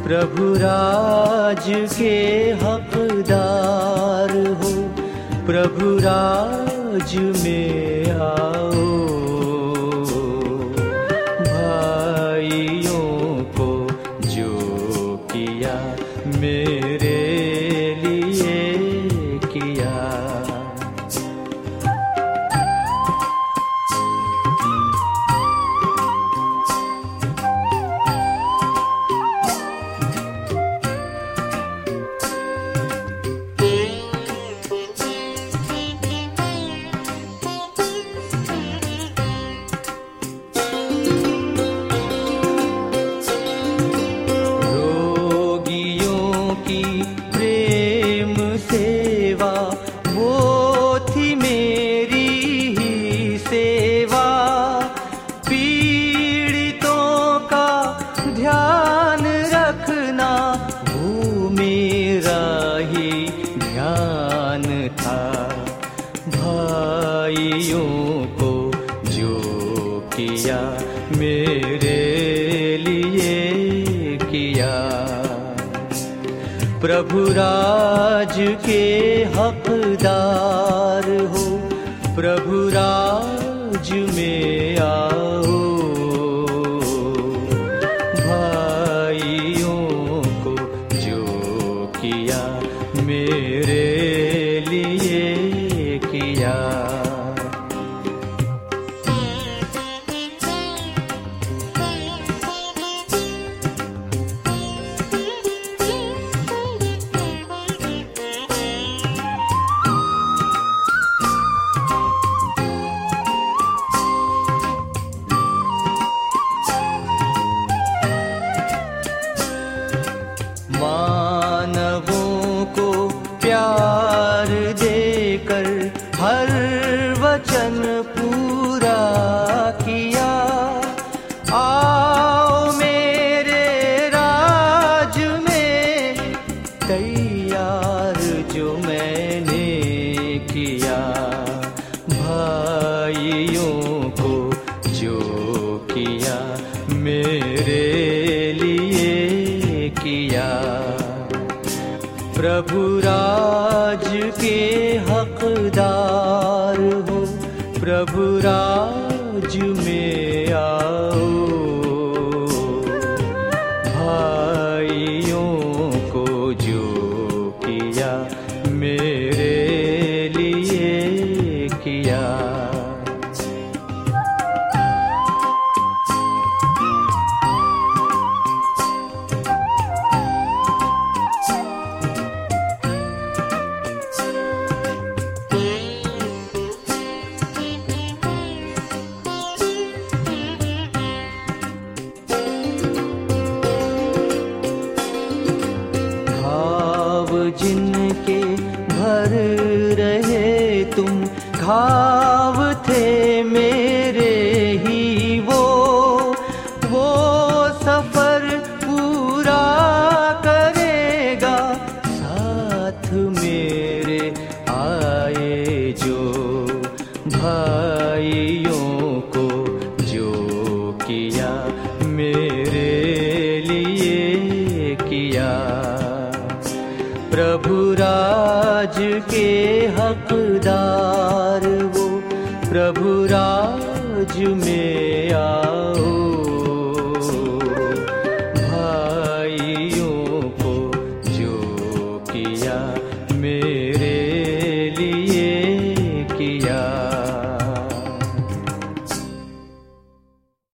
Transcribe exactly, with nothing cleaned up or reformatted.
प्रभु राज के हकदार हो, प्रभु राज में आओ। भाइयों को जो किया मेरे लिए किया। भाइयों को जो किया मेरे लिए किया। प्रभु राज के हकदार हो, प्रभु राज में आओ। भाइयों को जो किया मेरे लिए किया। मानवों को प्यार देकर हर वचन पूरा किया। आओ मेरे राज में, तैयार जो मैंने किया। भाइयों को जो किया मेरे लिए किया। प्रभु राज के हकदार हो, प्रभु राज में आओ। भाइयों को जो किया मेरे लिए किया। जिनके भर रहे तुम, घाव थे मेरे ही वो। वो सफर पूरा करेगा साथ मेरे आए जो। भाइयों को जो किया मेरे लिए किया। प्रभु राज के हकदार हो, प्रभु राज में आओ। भाइयों को जो किया